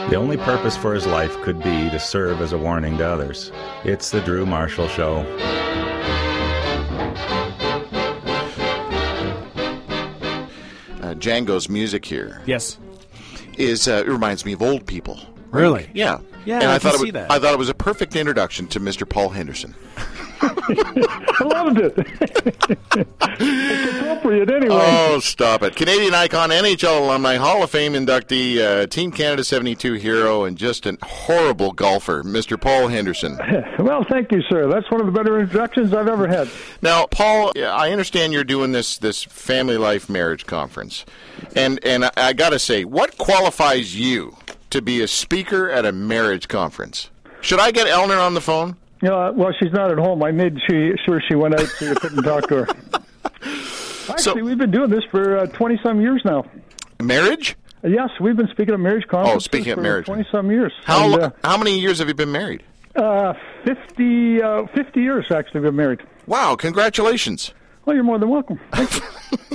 The only purpose for his life could be to serve as a warning to others. It's the Drew Marshall Show. Django's music here. Yes. It reminds me of old people. Right? Really? Yeah. Yeah, and I thought can see that. I thought it was a perfect introduction to Mr. Paul Henderson. I loved it. It's appropriate anyway. Oh, stop it. Canadian icon, NHL alumni, Hall of Fame inductee, Team Canada 72 hero, and just a horrible golfer, Mr. Paul Henderson. Well, thank you, sir. That's one of the better introductions I've ever had. Now, Paul, I understand you're doing this family life marriage conference. And I got to say, what qualifies you to be a speaker at a marriage conference? Should I get Eleanor on the phone? Well, she's not at home. I made sure she went out so you couldn't talk to her. Actually, we've been doing this for 20-some years now. Marriage? Yes, we've been speaking at marriage conferences speaking at for marriage. 20-some years. How many years have you been married? 50 years, actually, we've been married. Wow, congratulations. Well, you're more than welcome. Thank you.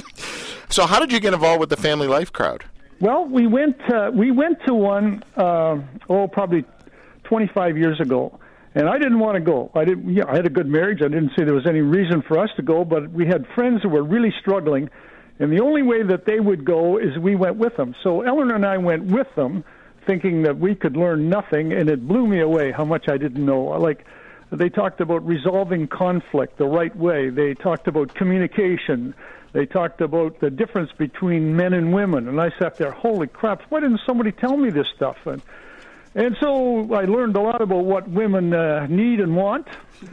So how did you get involved with the family life crowd? Well, we went to one, probably 25 years ago. And I didn't want to go. I had a good marriage. I didn't see there was any reason for us to go, but we had friends who were really struggling, and the only way that they would go is we went with them. So Eleanor and I went with them, thinking that we could learn nothing, and it blew me away how much I didn't know. Like, they talked about resolving conflict the right way. They talked about communication. They talked about the difference between men and women. And I sat there, holy crap, why didn't somebody tell me this stuff? And so I learned a lot about what women need and want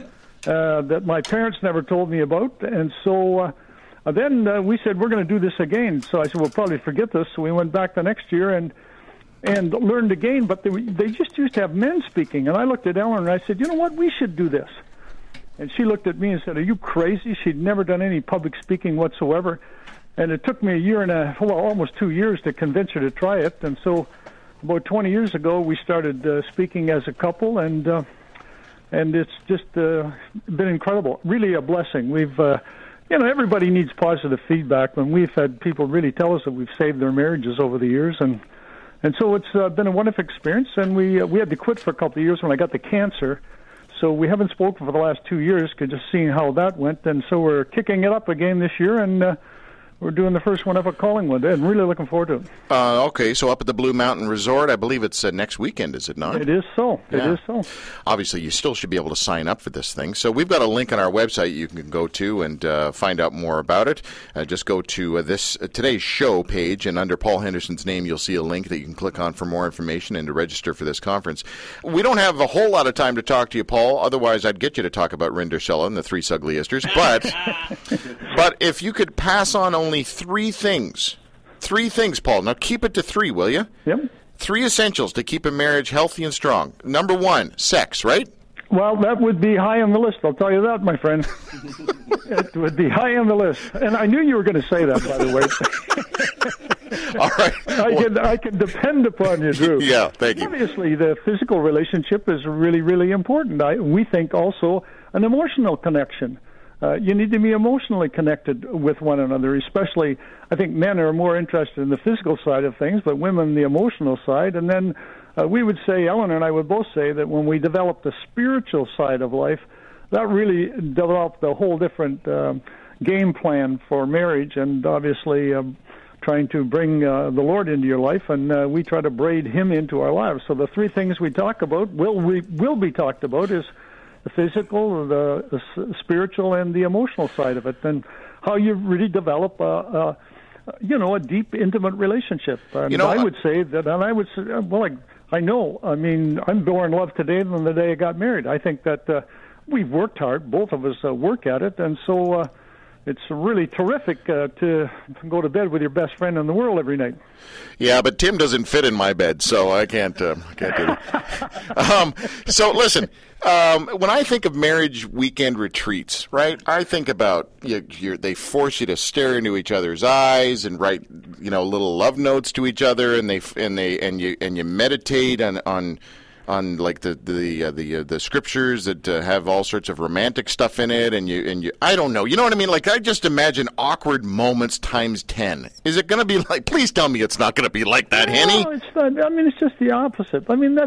that my parents never told me about. And so then we said, we're going to do this again. So I said, we'll probably forget this. So we went back the next year and learned again. But they just used to have men speaking. And I looked at Ellen and I said, you know what, we should do this. And she looked at me and said, are you crazy? She'd never done any public speaking whatsoever. And it took me a year and almost 2 years to convince her to try it. And so about 20 years ago, we started speaking as a couple, and it's just been incredible. Really a blessing. We've, everybody needs positive feedback. When we've had people really tell us that we've saved their marriages over the years, and so it's been a wonderful experience. And we had to quit for a couple of years when I got the cancer, so we haven't spoken for the last 2 years, just seeing how that went. And so we're kicking it up again this year, and we're doing the first one up at Collingwood, and really looking forward to it. Okay, so up at the Blue Mountain Resort, I believe it's next weekend, is it not? It is so. Yeah. It is so. Obviously, you still should be able to sign up for this thing. So we've got a link on our website you can go to and find out more about it. Just go to today's show page, and under Paul Henderson's name, you'll see a link that you can click on for more information and to register for this conference. We don't have a whole lot of time to talk to you, Paul. Otherwise, I'd get you to talk about Rindershella and the Three Sugliesters. But if you could pass on only three things, Paul. Now keep it to three, will you? Yep. 3 essentials to keep a marriage healthy and strong. Number 1, sex, right? Well, that would be high on the list. I'll tell you that, my friend. It would be high on the list. And I knew you were going to say that, by the way. All right. I can depend upon you, Drew. Yeah, thank you. Obviously, the physical relationship is really, really important. We think also an emotional connection. You need to be emotionally connected with one another, especially, I think men are more interested in the physical side of things, but women the emotional side. And then we would say, Eleanor and I would both say that when we develop the spiritual side of life, that really developed a whole different game plan for marriage, and obviously trying to bring the Lord into your life, and we try to braid Him into our lives. So the 3 things we talk about will be talked about is the physical, the spiritual, and the emotional side of it, and how you really develop a deep, intimate relationship. And I would say that, I know. I mean, I'm more in love today than the day I got married. I think that we've worked hard. Both of us work at it, and so it's really terrific to go to bed with your best friend in the world every night. Yeah, but Tim doesn't fit in my bed, so I can't do that. So listen, when I think of marriage weekend retreats, right, I think about they force you to stare into each other's eyes and write little love notes to each other, and you meditate on like the scriptures that have all sorts of romantic stuff in it, and you I don't know, you know what I mean? Like, I just imagine awkward moments times 10. Is it going to be like? Please tell me it's not going to be like that, Henny. No, it's not. I mean, it's just the opposite. I mean,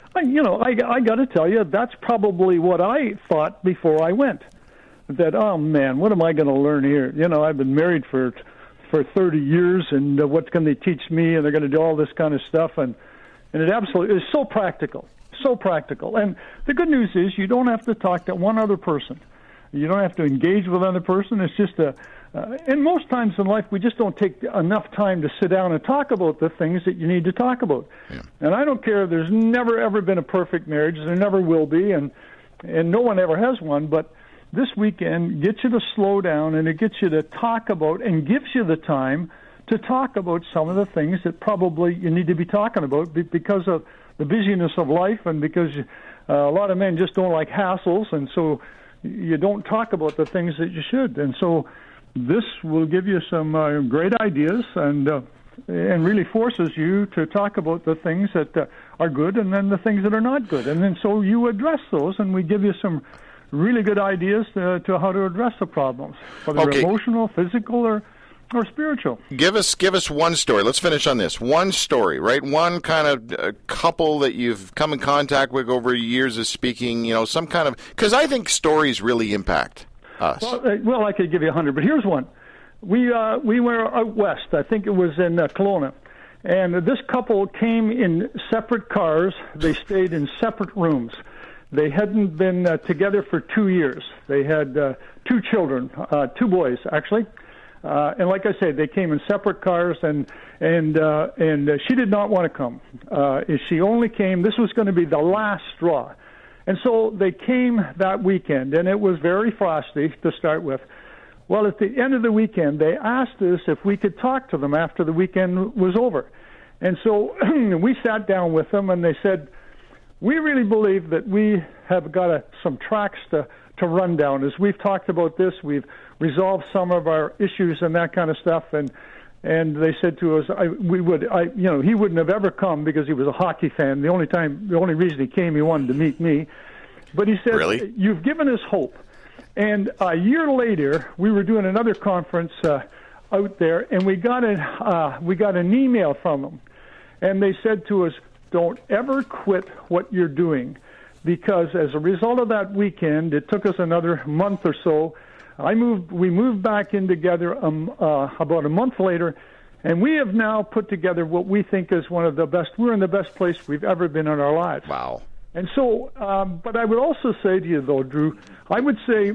I got to tell you, that's probably what I thought before I went. That, oh man, what am I going to learn here? You know, I've been married for 30 years, and what's going to teach me? And they're going to do all this kind of stuff, and it absolutely is so practical. And the good news is you don't have to talk to one other person. You don't have to engage with another person. It's just and most times in life we just don't take enough time to sit down and talk about the things that you need to talk about. Yeah. And I don't care. There's never ever been a perfect marriage. There never will be, and no one ever has one. But this weekend gets you to slow down, and it gets you to talk about and gives you the time to talk about some of the things that probably you need to be talking about because of the busyness of life, and because a lot of men just don't like hassles, and so you don't talk about the things that you should. And so this will give you some great ideas, and really forces you to talk about the things that are good, and then the things that are not good. And then so you address those, and we give you some really good ideas to how to address the problems, whether emotional, physical, or spiritual. Give us one story. Let's finish on this. One story, right? One kind of couple that you've come in contact with over years of speaking, you know, some kind of... Because I think stories really impact us. Well, I could give you 100, but here's one. We were out west. I think it was in Kelowna. And this couple came in separate cars. They stayed in separate rooms. They hadn't been together for 2 years. They had 2 children, 2 boys, actually. And like I said, they came in separate cars, and she did not want to come. She only came. This was going to be the last straw, and so they came that weekend, and it was very frosty to start with. Well, at the end of the weekend, they asked us if we could talk to them after the weekend was over, and so we sat down with them, and they said, "We really believe that we have got some tracks to run down. As we've talked about this, we've resolved some of our issues and that kind of stuff." And they said to us, he wouldn't have ever come because he was a hockey fan. The only reason he came, he wanted to meet me. But he said, "Really? You've given us hope." And a year later, we were doing another conference out there, and we got an email from them, and they said to us, "Don't ever quit what you're doing." Because as a result of that weekend, it took us another month or so. We moved back in together about a month later, and we have now put together what we think is one of the best. We're in the best place we've ever been in our lives. Wow. And so, but I would also say to you, though, Drew, I would say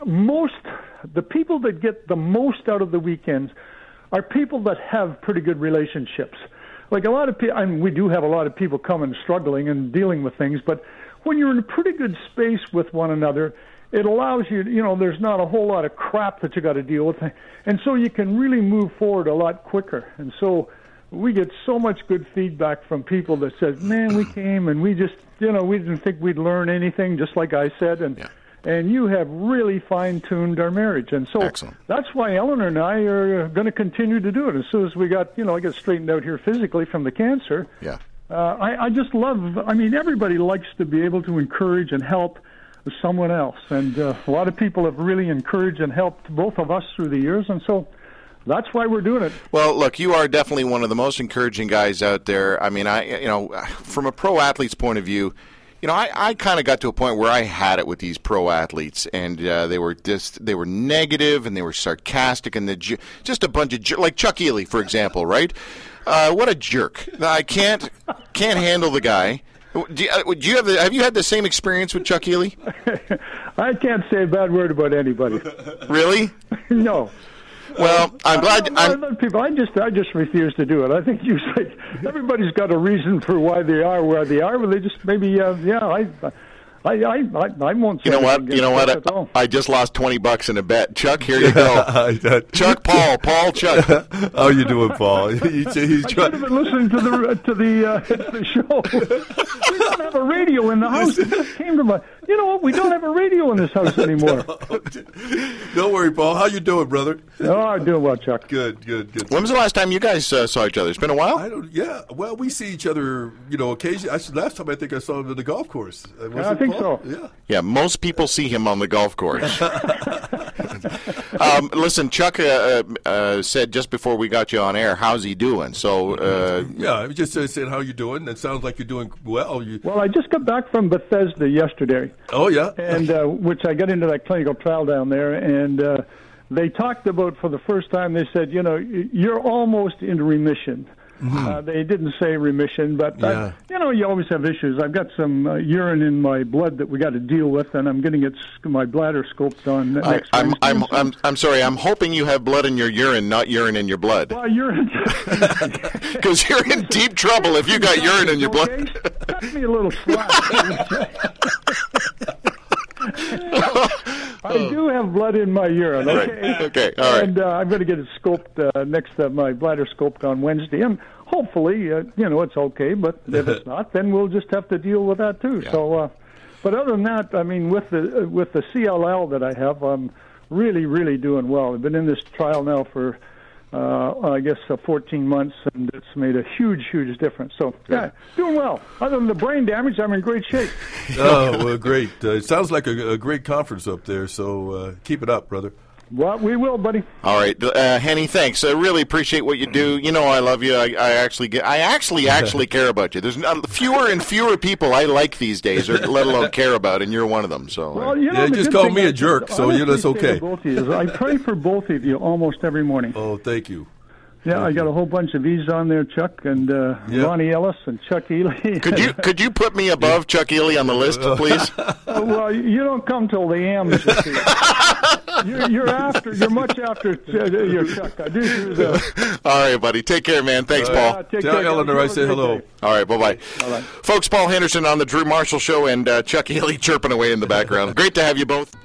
the people that get the most out of the weekends are people that have pretty good relationships. Like a lot of people, we do have a lot of people coming struggling and dealing with things, but when you're in a pretty good space with one another, it allows you, there's not a whole lot of crap that you got to deal with. And so you can really move forward a lot quicker. And so we get so much good feedback from people that says, "Man, we came and we just, we didn't think we'd learn anything," just like I said. And you have really fine-tuned our marriage. And so Excellent. That's why Eleanor and I are going to continue to do it. As soon as we got, I got straightened out here physically from the cancer. Yeah. I just love, everybody likes to be able to encourage and help someone else. And a lot of people have really encouraged and helped both of us through the years. And so that's why we're doing it. Well, look, you are definitely one of the most encouraging guys out there. I mean, from a pro athlete's point of view, I kind of got to a point where I had it with these pro athletes, and they were negative and they were sarcastic, and just a bunch of like Chuck Ely, for example, right? What a jerk! I can't handle the guy. Have you had the same experience with Chuck Ely? I can't say a bad word about anybody. Really? No. Well, I'm glad. People, I just refuse to do it. I think everybody's got a reason for why they are where they are. But they just maybe, I won't say You know what? anything You know against what? Chuck at all. I just lost $20 in a bet. Chuck, here you go. Chuck, Paul, Chuck. How you doing, Paul? He's I should have been listening to the show. We don't have a radio in the house. It just came to my. You know what? We don't have a radio in this house anymore. Don't worry, Paul. How you doing, brother? Oh, I'm doing well, Chuck. Good. When was the last time you guys saw each other? It's been a while. Well, we see each other, occasionally. Last time I think I saw him at the golf course. I think so. Yeah, most people see him on the golf course. Listen, Chuck said just before we got you on air, how's he doing? So I was just saying, how you doing? It sounds like you're doing well. Well, I just got back from Bethesda yesterday. Oh, yeah? And which I got into that clinical trial down there, and they talked about, for the first time, they said, you're almost in remission. Mm-hmm. They didn't say remission, but you always have issues. I've got some urine in my blood that we got to deal with, and I'm getting my bladder scoped on next Wednesday. I'm sorry. I'm hoping you have blood in your urine, not urine in your blood. Well, urine, because you're in deep trouble if you got urine in your blood. Cut me a little slack. I do have blood in my urine. Okay. Right. Okay. All right. And I'm going to get it scoped my bladder scoped on Wednesday, and hopefully, it's okay. But if it's not, then we'll just have to deal with that too. Yeah. So, but other than that, I mean, with the CLL that I have, I'm really, really doing well. I've been in this trial now for 14 months, and it's made a huge, huge difference. So, doing well. Other than the brain damage, I'm in great shape. Oh, well, great. It sounds like a great conference up there, so keep it up, brother. Well, we will, buddy. All right, Henny, thanks. I really appreciate what you do. You know I love you. I actually care about you. There's fewer and fewer people I like these days, or let alone care about, and you're one of them. So, well, just call me a jerk, so that's okay. Both of you, I pray for both of you almost every morning. Oh, thank you. Yeah, I got a whole bunch of these on there, Chuck, and Ronnie Ellis and Chuck Ely. Could you put me above Chuck Ely on the list, please? Well, you don't come till the AMs. You're much after your Chuck. I do the. All right, buddy. Take care, man. Thanks, Paul. Tell Eleanor I say hello. All right, bye-bye. Bye-bye. Folks, Paul Henderson on the Drew Marshall Show, and Chuck Ely chirping away in the background. Great to have you both.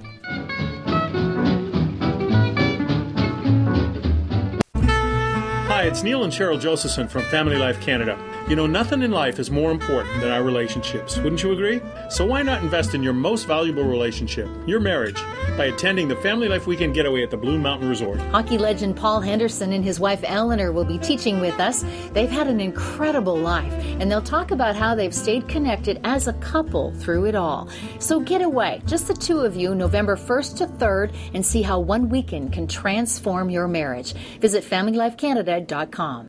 Hi, it's Neil and Cheryl Josephson from Family Life Canada. Nothing in life is more important than our relationships. Wouldn't you agree? So why not invest in your most valuable relationship, your marriage, by attending the Family Life Weekend Getaway at the Blue Mountain Resort. Hockey legend Paul Henderson and his wife Eleanor will be teaching with us. They've had an incredible life, and they'll talk about how they've stayed connected as a couple through it all. So get away, just the two of you, November 1st to 3rd, and see how one weekend can transform your marriage. Visit FamilyLifeCanada.com.